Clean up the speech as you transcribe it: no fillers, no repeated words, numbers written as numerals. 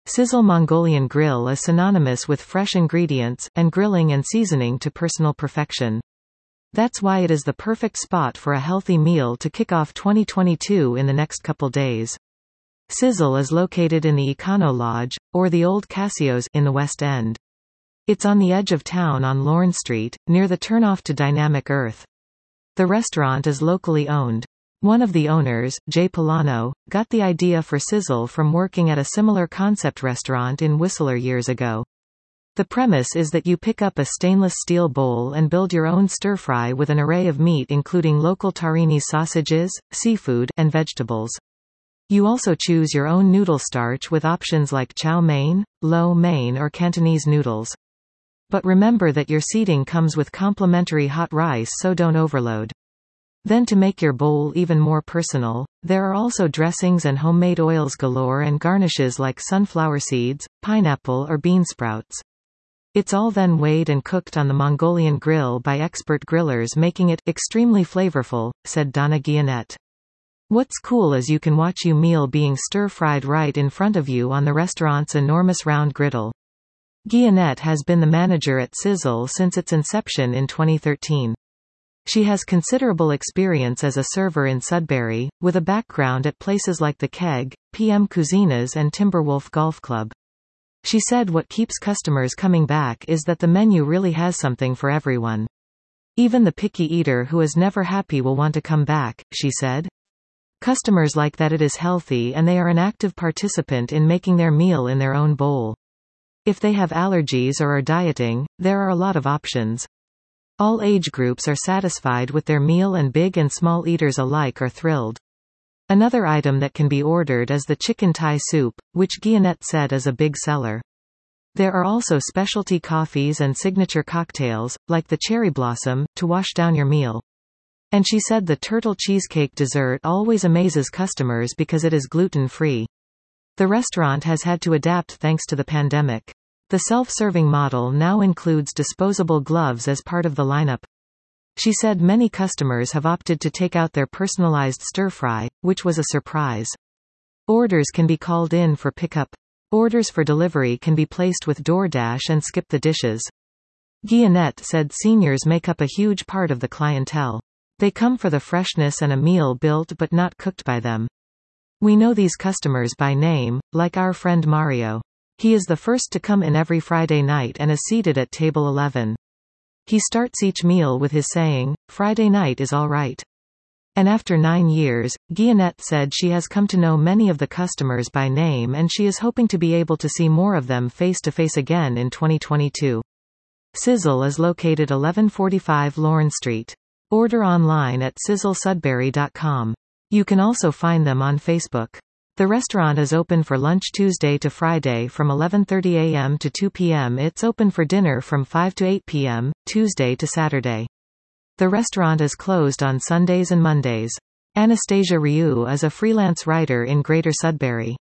Sizzle Mongolian Grill is synonymous with fresh ingredients, and grilling and seasoning to personal perfection. That's why it is the perfect spot for a healthy meal to kick off 2022 in the next couple days. Sizzle is located in the Econo Lodge, or the Old Casio's, in the West End. It's on the edge of town on Lorne Street, near the turnoff to Dynamic Earth. The restaurant is locally owned. One of the owners, Jay Polano, got the idea for Sizzle from working at a similar concept restaurant in Whistler years ago. The premise is that you pick up a stainless steel bowl and build your own stir-fry with an array of meat including local tahrini sausages, seafood, and vegetables. You also choose your own noodle starch with options like chow mein, lo mein or Cantonese noodles. But remember that your seating comes with complimentary hot rice, so don't overload. Then, to make your bowl even more personal, there are also dressings and homemade oils galore and garnishes like sunflower seeds, pineapple or bean sprouts. It's all then weighed and cooked on the Mongolian grill by expert grillers, making it extremely flavorful, said Donna Guillonet. What's cool is you can watch your meal being stir-fried right in front of you on the restaurant's enormous round griddle. Guillonet has been the manager at Sizzle since its inception in 2013. She has considerable experience as a server in Sudbury, with a background at places like The Keg, PM Cuisinas and Timberwolf Golf Club. She said what keeps customers coming back is that the menu really has something for everyone. Even the picky eater who is never happy will want to come back, she said. Customers like that it is healthy and they are an active participant in making their meal in their own bowl. If they have allergies or are dieting, there are a lot of options. All age groups are satisfied with their meal and big and small eaters alike are thrilled. Another item that can be ordered is the chicken Thai soup, which Guillonet said is a big seller. There are also specialty coffees and signature cocktails, like the cherry blossom, to wash down your meal. And she said the turtle cheesecake dessert always amazes customers because it is gluten-free. The restaurant has had to adapt thanks to the pandemic. The self-serving model now includes disposable gloves as part of the lineup. She said many customers have opted to take out their personalized stir-fry, which was a surprise. Orders can be called in for pickup. Orders for delivery can be placed with DoorDash and skip the dishes. Guillonet said seniors make up a huge part of the clientele. They come for the freshness and a meal built but not cooked by them. We know these customers by name, like our friend Mario. He is the first to come in every Friday night and is seated at table 11. He starts each meal with his saying, "Friday night is all right." And after 9 years, Guillonet said she has come to know many of the customers by name and she is hoping to be able to see more of them face-to-face again in 2022. Sizzle is located 1145 Lorne Street. Order online at sizzlesudbury.com. You can also find them on Facebook. The restaurant is open for lunch Tuesday to Friday from 11:30 a.m. to 2 p.m. It's open for dinner from 5 to 8 p.m., Tuesday to Saturday. The restaurant is closed on Sundays and Mondays. Anastasia Ryu is a freelance writer in Greater Sudbury.